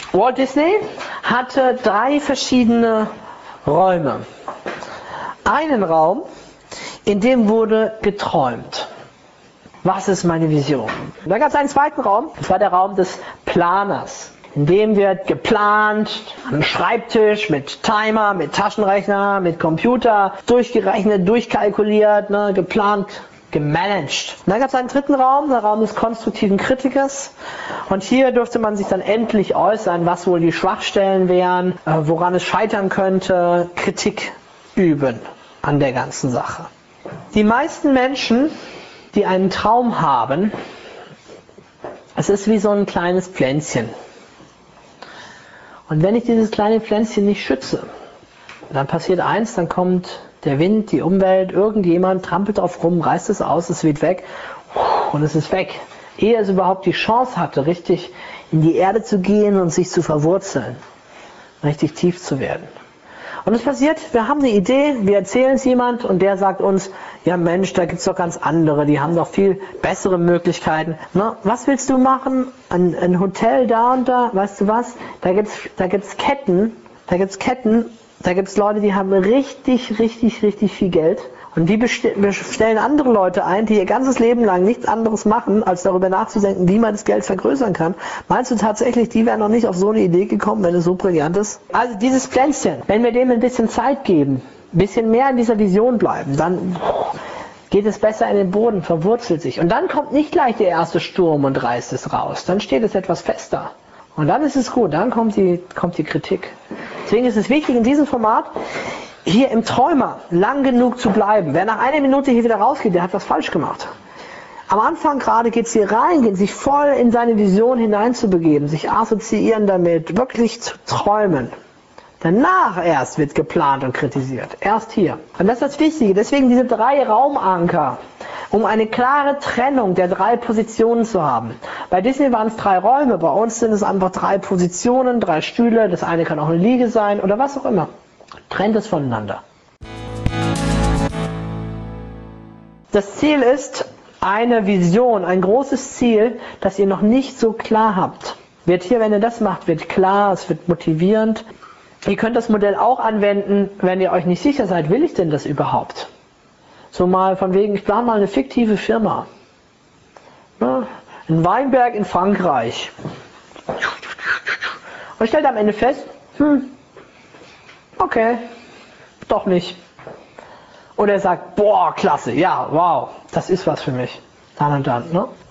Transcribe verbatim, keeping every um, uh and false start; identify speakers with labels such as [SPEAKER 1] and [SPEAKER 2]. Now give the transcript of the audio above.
[SPEAKER 1] Walt Disney hatte drei verschiedene Räume. Einen Raum, in dem wurde geträumt. Was ist meine Vision? Da gab es einen zweiten Raum, das war der Raum des Planers. In dem wird geplant, am Schreibtisch, mit Timer, mit Taschenrechner, mit Computer, durchgerechnet, durchkalkuliert, ne, geplant, gemanagt. Und dann gab es einen dritten Raum, der Raum des konstruktiven Kritikers. Und hier durfte man sich dann endlich äußern, was wohl die Schwachstellen wären, äh, woran es scheitern könnte, Kritik üben an der ganzen Sache. Die meisten Menschen, die einen Traum haben, es ist wie so ein kleines Pflänzchen. Und wenn ich dieses kleine Pflänzchen nicht schütze, dann passiert eins, dann kommt der Wind, die Umwelt, irgendjemand trampelt drauf rum, reißt es aus, es weht weg und es ist weg. Ehe es überhaupt die Chance hatte, richtig in die Erde zu gehen und sich zu verwurzeln, richtig tief zu werden. Und es passiert, wir haben eine Idee, wir erzählen es jemand und der sagt uns, ja Mensch, da gibt es doch ganz andere, die haben doch viel bessere Möglichkeiten. Na, was willst du machen? Ein, ein Hotel da und da, weißt du was? Da gibt es da gibt's Ketten, da gibt's Ketten, da gibt es Leute, die haben richtig, richtig, richtig viel Geld. Und die bestellen andere Leute ein, die ihr ganzes Leben lang nichts anderes machen, als darüber nachzudenken, wie man das Geld vergrößern kann. Meinst du tatsächlich, die wären noch nicht auf so eine Idee gekommen, wenn es so brillant ist? Also dieses Pflänzchen, wenn wir dem ein bisschen Zeit geben, ein bisschen mehr in dieser Vision bleiben, dann geht es besser in den Boden, verwurzelt sich. Und dann kommt nicht gleich der erste Sturm und reißt es raus. Dann steht es etwas fester. Und dann ist es gut, dann kommt die, kommt die Kritik. Deswegen ist es wichtig in diesem Format, hier im Träumer lang genug zu bleiben. Wer nach einer Minute hier wieder rausgeht, der hat was falsch gemacht. Am Anfang gerade geht es hier rein, geht sich voll in seine Vision hineinzubegeben, sich assoziieren damit, wirklich zu träumen. Danach erst wird geplant und kritisiert. Erst hier. Und das ist das Wichtige. Deswegen diese drei Raumanker, um eine klare Trennung der drei Positionen zu haben. Bei Disney waren es drei Räume, bei uns sind es einfach drei Positionen, drei Stühle, das eine kann auch eine Liege sein oder was auch immer. Trennt es voneinander. Das Ziel ist eine Vision, ein großes Ziel, das ihr noch nicht so klar habt. Wird hier, wenn ihr das macht, wird klar, es wird motivierend. Ihr könnt das Modell auch anwenden, wenn ihr euch nicht sicher seid, will ich denn das überhaupt? So mal von wegen, ich plane mal eine fiktive Firma. Ja, in Weinberg in Frankreich. Und stellt am Ende fest, hm, okay, doch nicht. Oder er sagt, boah, klasse, ja, wow, das ist was für mich. Dann und dann, ne?